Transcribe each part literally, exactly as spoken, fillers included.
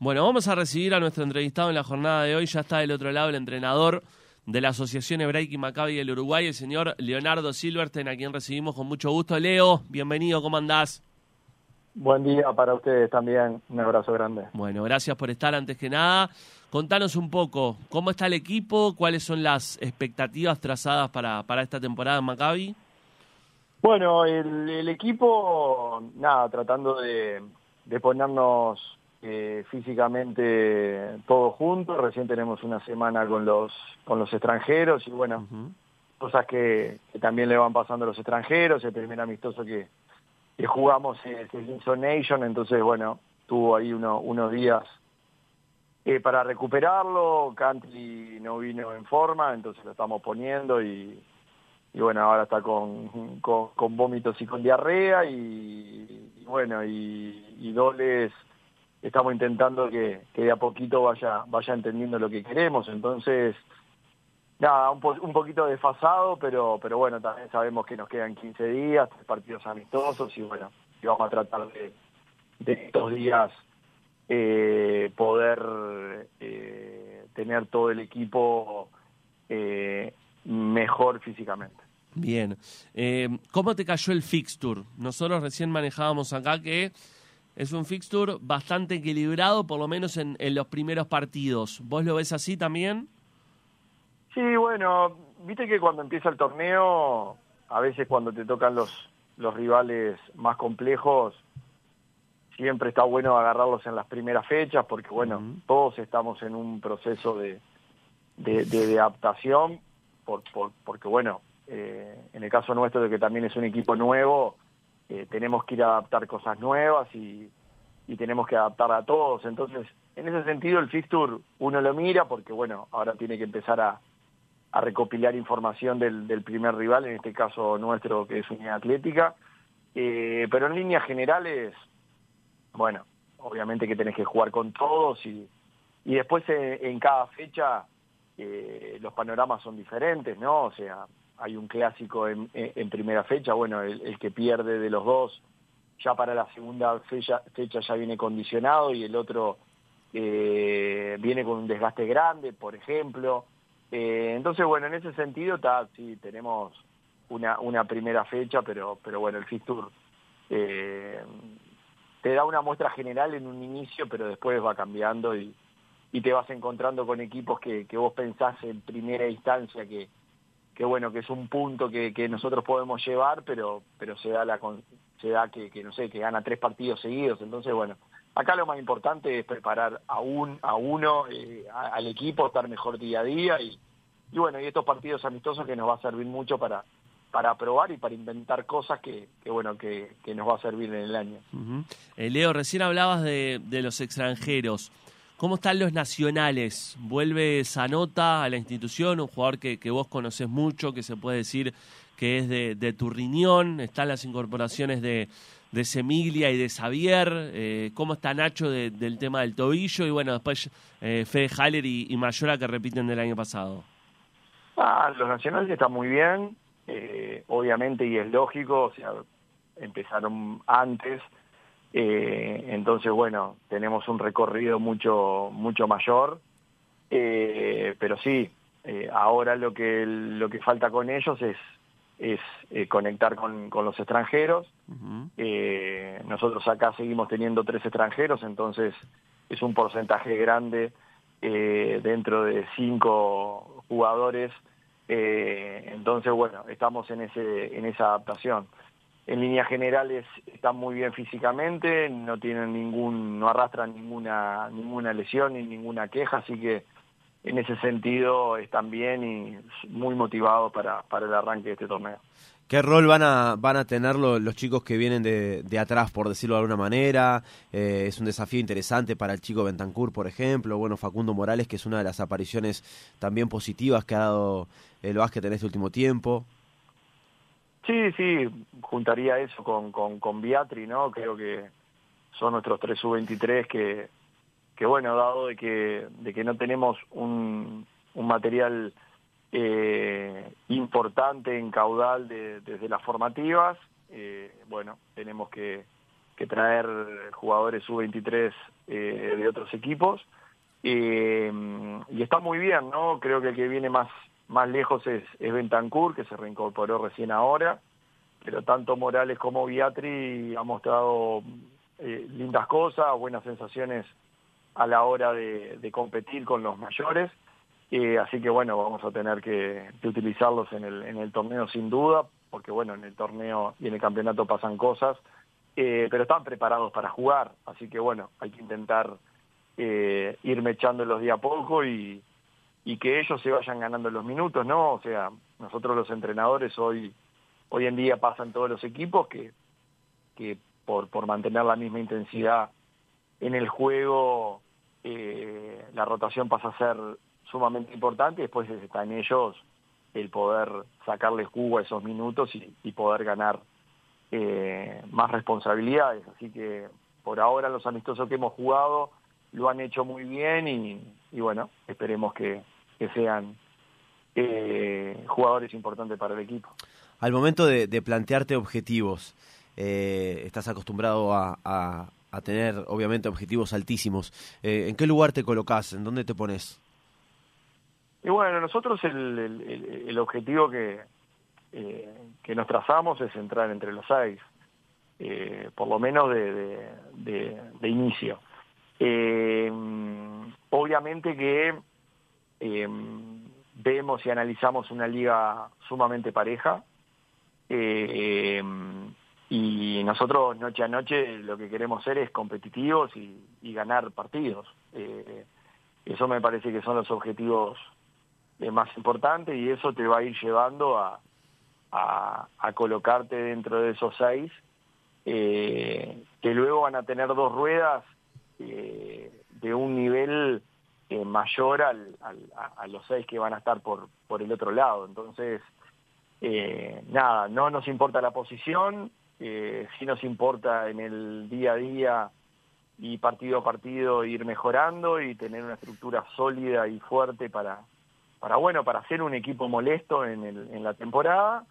Bueno, vamos a recibir a nuestro entrevistado en la jornada de hoy. Ya está del otro lado el entrenador de la Asociación Hebraica y Maccabi del Uruguay, el señor Leonardo Silverstein, a quien recibimos con mucho gusto. Leo, bienvenido, ¿cómo andás? Buen día para ustedes también, un abrazo grande. Bueno, gracias por estar antes que nada. Contanos un poco, ¿cómo está el equipo? ¿Cuáles son las expectativas trazadas para, para esta temporada en Maccabi? Bueno, el, el equipo, nada, tratando de, de ponernos eh, físicamente todos juntos. Recién tenemos una semana con los con los extranjeros y bueno, uh-huh. cosas que, que también le van pasando a los extranjeros. El primer amistoso que, que jugamos es el Inson Nation, entonces bueno, tuvo ahí uno, unos días eh, para recuperarlo. Cantli no vino en forma, entonces lo estamos poniendo y... y bueno, ahora está con, con, con vómitos y con diarrea y, y bueno, y, y Doles estamos intentando que, que de a poquito vaya vaya entendiendo lo que queremos, entonces nada, un, po, un poquito desfasado, pero pero bueno, también sabemos que nos quedan quince días, tres partidos amistosos y bueno, y vamos a tratar de, de estos días eh, poder eh, tener todo el equipo eh, mejor físicamente. Bien. Eh, ¿Cómo te cayó el fixture? Nosotros recién manejábamos acá que es un fixture bastante equilibrado, por lo menos en, en los primeros partidos. ¿Vos lo ves así también? Sí, bueno, viste que cuando empieza el torneo, a veces cuando te tocan los, los rivales más complejos, siempre está bueno agarrarlos en las primeras fechas, porque bueno, uh-huh. todos estamos en un proceso de, de, de, de adaptación, por, por, porque bueno, Eh, en el caso nuestro de que también es un equipo nuevo, eh, tenemos que ir a adaptar cosas nuevas y, y tenemos que adaptar a todos. Entonces, en ese sentido el fixture uno lo mira porque bueno, ahora tiene que empezar a, a recopilar información del, del primer rival, en este caso nuestro que es Unión Atlética, eh, pero en líneas generales, bueno, obviamente que tenés que jugar con todos y, y después en, en cada fecha eh, los panoramas son diferentes, ¿no? O sea, hay un clásico en, en primera fecha, bueno, el, el que pierde de los dos ya para la segunda fecha, fecha ya viene condicionado y el otro eh, viene con un desgaste grande, por ejemplo. Eh, entonces, bueno, en ese sentido, ta, sí, tenemos una, una primera fecha, pero, pero bueno, el fixture eh, te da una muestra general en un inicio, pero después va cambiando y, y te vas encontrando con equipos que, que vos pensás en primera instancia que que bueno, que es un punto que, que nosotros podemos llevar, pero pero se da la se da que, que no sé, que gana tres partidos seguidos, entonces bueno, acá lo más importante es preparar a un a uno eh, a, al equipo, estar mejor día a día y, y bueno, y estos partidos amistosos que nos va a servir mucho para para probar y para inventar cosas que, que bueno, que, que nos va a servir en el año. Uh-huh. eh, Leo, recién hablabas de, de los extranjeros. ¿Cómo están los nacionales? ¿Vuelve Zanota a la institución? Un jugador que, que vos conocés mucho, que se puede decir que es de, de tu riñón. Están las incorporaciones de, de Semiglia y de Xavier. Eh, ¿Cómo está Nacho de, del tema del tobillo? Y bueno, después eh, Fede Haller y, y Mayora que repiten del año pasado. Ah, los nacionales están muy bien, eh, obviamente, y es lógico, o sea, empezaron antes. Eh, entonces, bueno, tenemos un recorrido mucho mucho mayor, eh, pero sí, eh, ahora lo que lo que falta con ellos es es eh, conectar con, con los extranjeros. Uh-huh. Eh, nosotros acá seguimos teniendo tres extranjeros, entonces es un porcentaje grande eh, dentro de cinco jugadores. Eh, entonces, bueno, estamos en ese en esa adaptación. En líneas generales están muy bien físicamente, no tienen ningún, no arrastran ninguna ninguna lesión ni ninguna queja, así que en ese sentido están bien y muy motivados para, para el arranque de este torneo. ¿Qué rol van a van a tener los, los chicos que vienen de, de atrás, por decirlo de alguna manera? Eh, es un desafío interesante para el chico Bentancur, por ejemplo, bueno, Facundo Morales, que es una de las apariciones también positivas que ha dado el básquet en este último tiempo. Sí, sí, juntaría eso con, con, con Beatri, ¿no? Creo que son nuestros tres sub veintitrés que, que bueno, dado de que, de que no tenemos un, un material eh, importante en caudal de, desde las formativas, eh, bueno, tenemos que, que traer jugadores sub veintitrés eh, de otros equipos. Eh, y está muy bien, ¿no? Creo que el que viene más, más lejos es, es Bentancur, que se reincorporó recién ahora, pero tanto Morales como Biatri han mostrado eh, lindas cosas, buenas sensaciones a la hora de, de competir con los mayores. Eh, así que bueno, vamos a tener que, que utilizarlos en el, en el torneo sin duda, porque bueno, en el torneo y en el campeonato pasan cosas, eh, pero están preparados para jugar, así que bueno, hay que intentar eh, ir mechándolos de a poco y, y que ellos se vayan ganando los minutos, ¿no? O sea, nosotros los entrenadores hoy, hoy en día pasan todos los equipos que, que por, por mantener la misma intensidad en el juego, eh, la rotación pasa a ser sumamente importante, y después está en ellos el poder sacarles jugo a esos minutos y, y poder ganar eh, más responsabilidades. Así que por ahora los amistosos que hemos jugado lo han hecho muy bien y, y bueno, esperemos que, que sean eh, jugadores importantes para el equipo. Al momento de, de plantearte objetivos, eh, estás acostumbrado a, a, a tener obviamente objetivos altísimos. Eh, ¿En qué lugar te colocás? ¿En dónde te pones? Y bueno, nosotros el, el, el objetivo que, eh, que nos trazamos es entrar entre los seis, eh, por lo menos de, de, de, de inicio. Eh, obviamente que eh, vemos y analizamos una liga sumamente pareja, eh, y nosotros noche a noche lo que queremos ser es competitivos y, y ganar partidos. Eh, eso me parece que son los objetivos eh, más importantes, y eso te va a ir llevando a, a, a colocarte dentro de esos seis, eh, que luego van a tener dos ruedas eh, de un nivel eh, mayor al, al, a los seis que van a estar por, por el otro lado. Entonces, eh, nada, no nos importa la posición, eh, sí nos importa en el día a día y partido a partido ir mejorando y tener una estructura sólida y fuerte para, para bueno, para ser un equipo molesto en, el, en la temporada.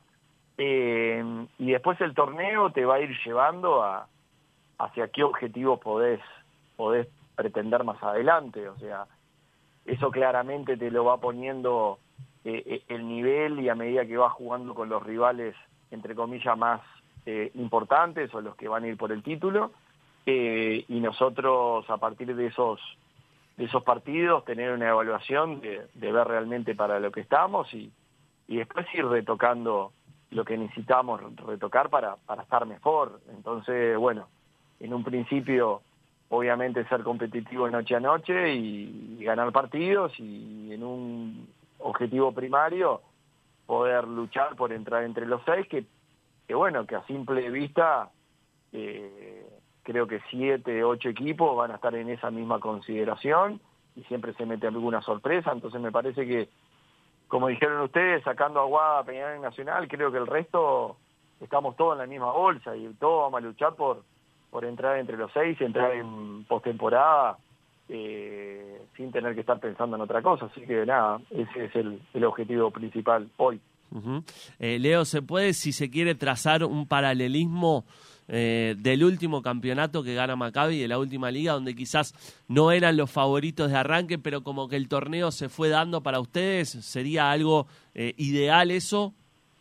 Eh, y después el torneo te va a ir llevando a hacia qué objetivo podés, podés pretender más adelante. O sea, eso claramente te lo va poniendo eh, el nivel, y a medida que vas jugando con los rivales, entre comillas, más eh, importantes o los que van a ir por el título, eh, y nosotros a partir de esos de esos partidos tener una evaluación de, de ver realmente para lo que estamos, y, y después ir retocando lo que necesitamos retocar para, para estar mejor. Entonces, bueno, en un principio obviamente ser competitivo noche a noche y, y ganar partidos, y en un objetivo primario poder luchar por entrar entre los seis, que, que bueno, que a simple vista eh, creo que siete, ocho equipos van a estar en esa misma consideración, y siempre se mete alguna sorpresa. Entonces me parece que, como dijeron ustedes, sacando a Aguada, Peñarol y Nacional, creo que el resto estamos todos en la misma bolsa y todos vamos a luchar por, por entrar entre los seis y entrar en postemporada eh, sin tener que estar pensando en otra cosa. Así que nada, ese es el, el objetivo principal hoy. Uh-huh. eh, Leo, ¿se puede, si se quiere, trazar un paralelismo eh, del último campeonato que gana Maccabi, de la última liga, donde quizás no eran los favoritos de arranque, pero como que el torneo se fue dando para ustedes? ¿Sería algo eh, ideal eso?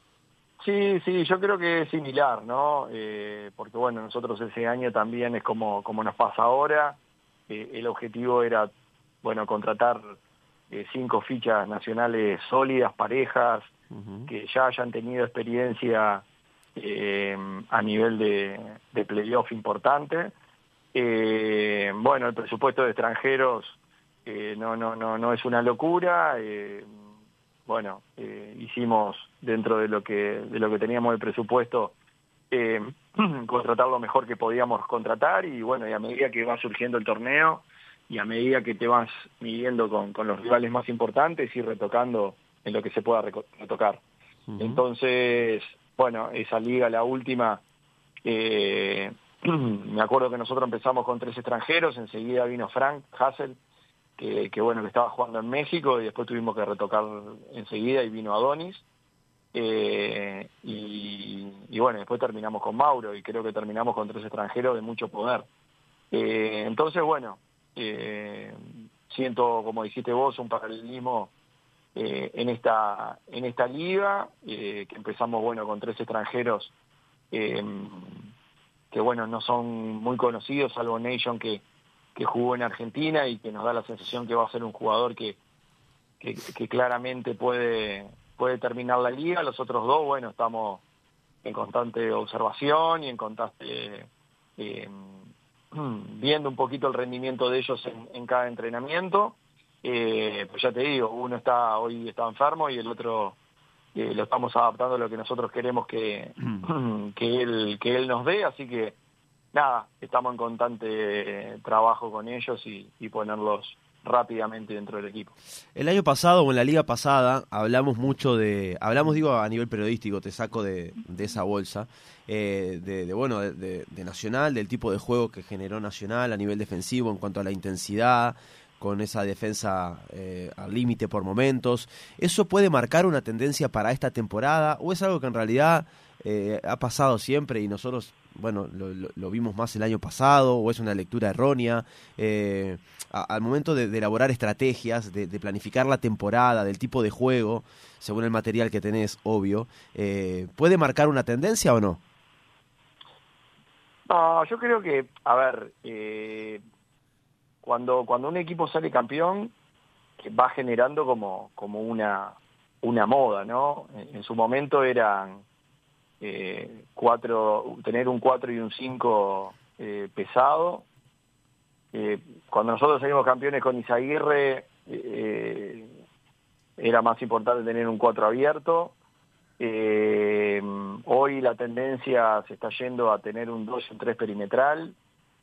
Sí, sí, yo creo que es similar, ¿no? Eh, porque bueno, nosotros ese año también es como, como nos pasa ahora. Eh, el objetivo era, bueno, contratar eh, cinco fichas nacionales sólidas, parejas, uh-huh, que ya hayan tenido experiencia eh, a nivel de, de playoff importante. Eh, bueno, el presupuesto de extranjeros eh, no, no, no, no es una locura. Eh, bueno, eh, hicimos dentro de lo que de lo que teníamos de presupuesto, eh, contratar lo mejor que podíamos contratar, y bueno, y a medida que va surgiendo el torneo y a medida que te vas midiendo con, con los rivales más importantes, ir retocando en lo que se pueda retocar. Uh-huh. Entonces, bueno, esa liga, la última, eh, me acuerdo que nosotros empezamos con tres extranjeros, enseguida vino Frank Hassel, que, que bueno, que estaba jugando en México, y después tuvimos que retocar enseguida y vino Adonis. Eh, y, y bueno, después terminamos con Mauro y creo que terminamos con tres extranjeros de mucho poder. Eh, entonces, bueno, eh, siento, como dijiste vos, un paralelismo eh, en esta en esta liga, eh, que empezamos, bueno, con tres extranjeros eh, que, bueno, no son muy conocidos, salvo Nation, que, que jugó en Argentina y que nos da la sensación que va a ser un jugador que, que, que claramente puede... puede terminar la liga. Los otros dos, bueno, estamos en constante observación y en constante eh, viendo un poquito el rendimiento de ellos en, en cada entrenamiento. Eh, pues ya te digo, uno está hoy está enfermo y el otro eh, lo estamos adaptando a lo que nosotros queremos que, que, él, que él nos dé, así que nada, estamos en constante trabajo con ellos y, y ponerlos rápidamente dentro del equipo. El año pasado o en la liga pasada hablamos mucho de, hablamos digo a nivel periodístico, te saco de, de esa bolsa, eh, de, de bueno, de, de, de Nacional, del tipo de juego que generó Nacional a nivel defensivo en cuanto a la intensidad, con esa defensa eh, al límite por momentos. ¿Eso puede marcar una tendencia para esta temporada o es algo que en realidad eh, ha pasado siempre y nosotros, bueno, lo, lo, lo vimos más el año pasado o es una lectura errónea? Eh, a, al momento de, de elaborar estrategias, de, de planificar la temporada, del tipo de juego, según el material que tenés, obvio, eh, ¿puede marcar una tendencia o no? No, yo creo que, a ver, eh, cuando cuando un equipo sale campeón, que va generando como como una una moda, ¿no? En, en su momento eran eh, cuatro, tener un cuatro y un cinco eh, pesado. Eh, cuando nosotros salimos campeones con Izaguirre, eh, era más importante tener un cuatro abierto. Eh, hoy la tendencia se está yendo a tener un dos y un tres perimetral.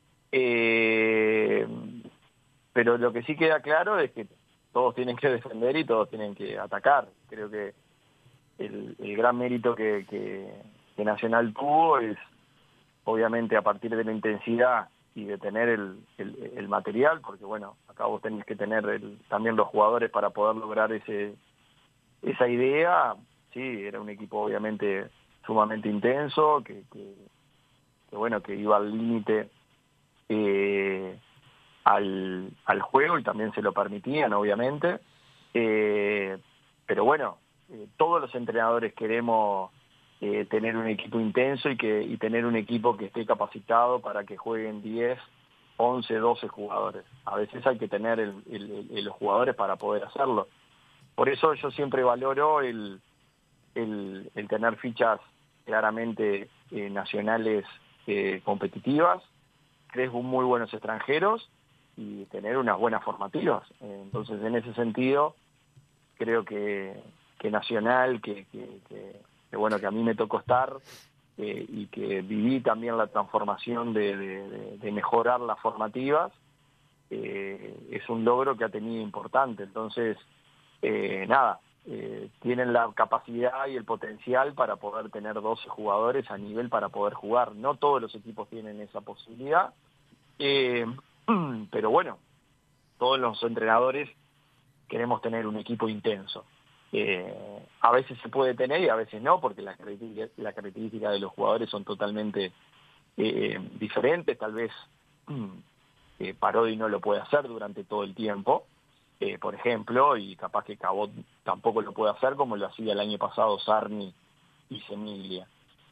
Eh, pero lo que sí queda claro es que todos tienen que defender y todos tienen que atacar. Creo que el, el gran mérito que, que, que Nacional tuvo es, obviamente, a partir de la intensidad y de tener el, el, el material, porque bueno, acá vos tenés que tener el, también los jugadores para poder lograr ese esa idea. Sí, era un equipo obviamente sumamente intenso, que, que, que bueno, que iba al límite eh, al, al juego y también se lo permitían, obviamente. Eh, pero bueno, eh, todos los entrenadores queremos eh, tener un equipo intenso y que y tener un equipo que esté capacitado para que jueguen diez, once, doce jugadores. A veces hay que tener el, el, el, los jugadores para poder hacerlo. Por eso yo siempre valoro el, el, el tener fichas claramente eh, nacionales eh, competitivas, crees muy buenos extranjeros y tener unas buenas formativas. Entonces, en ese sentido, creo que, que Nacional, que, que, que, que bueno, que a mí me tocó estar eh, y que viví también la transformación de, de, de mejorar las formativas, eh, es un logro que ha tenido importante. Entonces, eh, nada, eh, tienen la capacidad y el potencial para poder tener doce jugadores a nivel para poder jugar. No todos los equipos tienen esa posibilidad. Eh, pero bueno, todos los entrenadores queremos tener un equipo intenso. Eh, a veces se puede tener y a veces no, porque las características la característica de los jugadores son totalmente eh, diferentes. Tal vez eh, Parodi no lo puede hacer durante todo el tiempo, eh, por ejemplo, y capaz que Cabot tampoco lo puede hacer como lo hacía el año pasado Sarni y Semiglia.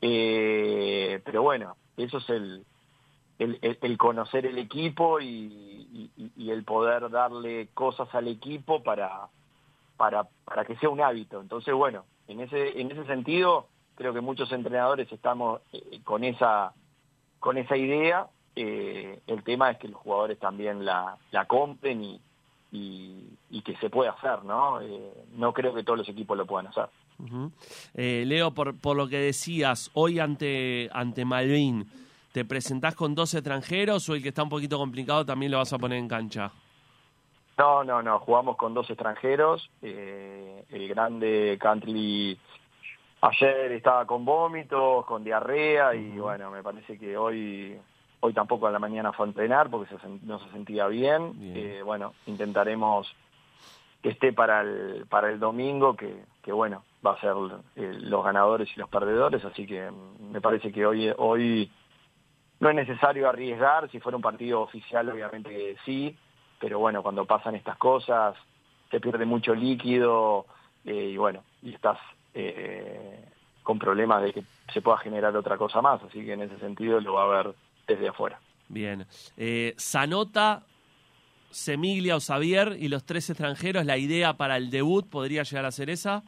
Eh, pero bueno, eso es el El, el, el conocer el equipo y, y, y el poder darle cosas al equipo para, para, para que sea un hábito. Entonces, bueno, en ese, en ese sentido, creo que muchos entrenadores estamos eh, con esa, con esa idea. Eh, el tema es que los jugadores también la, la compren y, y, y que se pueda hacer, ¿no? Eh, no creo que todos los equipos lo puedan hacer. Uh-huh. eh, Leo, por, por lo que decías, hoy ante, ante Malvin, ¿te presentás con dos extranjeros o el que está un poquito complicado también lo vas a poner en cancha? No, no, no, jugamos con dos extranjeros. Eh, el grande Cantley ayer estaba con vómitos, con diarrea y uh-huh. bueno, me parece que hoy hoy tampoco a la mañana fue a entrenar porque se, no se sentía bien. bien. Eh, bueno, intentaremos que esté para el, para el domingo, que, que bueno, va a ser eh, los ganadores y los perdedores, así que me parece que hoy, hoy no es necesario arriesgar. Si fuera un partido oficial, obviamente que sí, pero bueno, cuando pasan estas cosas, se pierde mucho líquido, eh, y bueno, y estás eh, con problemas de que se pueda generar otra cosa más, así que en ese sentido lo va a ver desde afuera. Bien. Eh, Zanota, Semiglia o Xavier y los tres extranjeros, ¿la idea para el debut podría llegar a ser esa?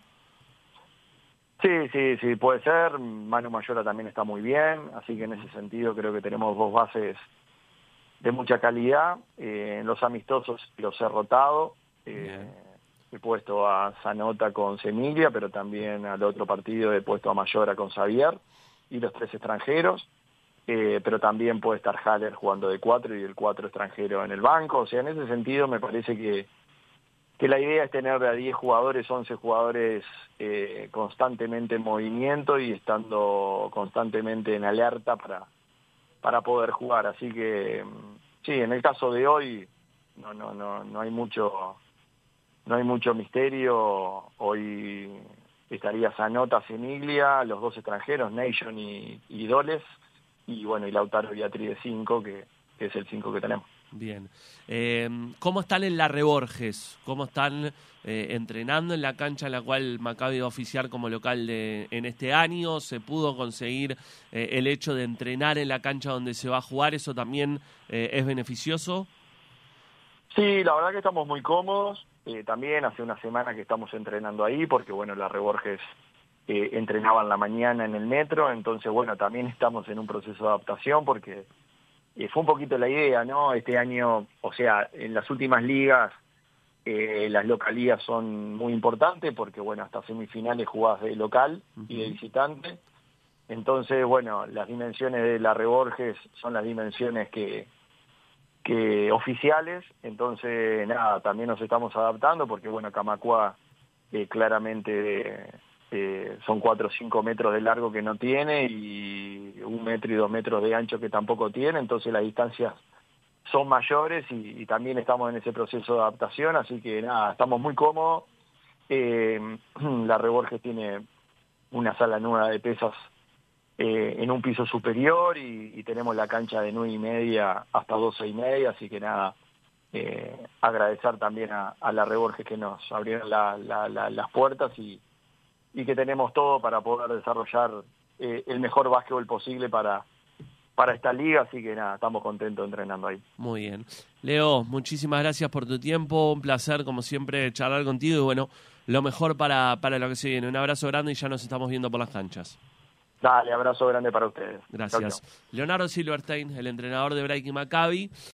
Sí, sí, sí, puede ser. Manu Mayora también está muy bien, así que en ese sentido creo que tenemos dos bases de mucha calidad. Eh, en los amistosos los he rotado. Eh, he puesto a Zanota con Semiglia, pero también al otro partido he puesto a Mayora con Xavier y los tres extranjeros. Eh, pero también puede estar Haller jugando de cuatro y el cuatro extranjero en el banco. O sea, en ese sentido me parece que, que la idea es tener a diez jugadores, once jugadores eh, constantemente en movimiento y estando constantemente en alerta para, para poder jugar. Así que sí, en el caso de hoy no, no, no, no hay mucho, no hay mucho misterio. Hoy estaría Zanota, Semiglia, los dos extranjeros, Nation y, y Doles. Y bueno, y Lautaro Beatriz de cinco, que, que es el cinco que tenemos. Bien. Eh, ¿Cómo están en la Reborges? ¿Cómo están eh, entrenando en la cancha en la cual Maccabi va a oficiar como local de, en este año? ¿Se pudo conseguir eh, el hecho de entrenar en la cancha donde se va a jugar? ¿Eso también eh, es beneficioso? Sí, la verdad que estamos muy cómodos. Eh, también hace una semana que estamos entrenando ahí, porque bueno, la Reborges Eh, entrenaba en la mañana en el metro, entonces bueno, también estamos en un proceso de adaptación porque eh, fue un poquito la idea, ¿no? Este año, o sea, en las últimas ligas eh, las localías son muy importantes porque bueno, hasta semifinales jugás de local y de visitante, entonces bueno, las dimensiones de la Reborges son las dimensiones que, que oficiales, entonces nada, también nos estamos adaptando porque bueno, Camacuá eh, claramente... Eh, son cuatro o cinco metros de largo que no tiene y un metro y dos metros de ancho que tampoco tiene, entonces las distancias son mayores y, y también estamos en ese proceso de adaptación, así que nada, estamos muy cómodos. Eh, la Reborges tiene una sala nueva de pesas eh, en un piso superior y, y tenemos la cancha de nueve y media hasta doce y media, así que nada, eh, agradecer también a, a la Reborges que nos abrieron la, la, la, las puertas y y que tenemos todo para poder desarrollar eh, el mejor básquetbol posible para, para esta liga, así que nada, estamos contentos entrenando ahí. Muy bien. Leo, muchísimas gracias por tu tiempo, un placer como siempre charlar contigo y bueno, lo mejor para, para lo que se viene. Un abrazo grande y ya nos estamos viendo por las canchas. Dale, abrazo grande para ustedes. Gracias. Chau, chau. Leonardo Silverstein, el entrenador de Breaking Maccabi.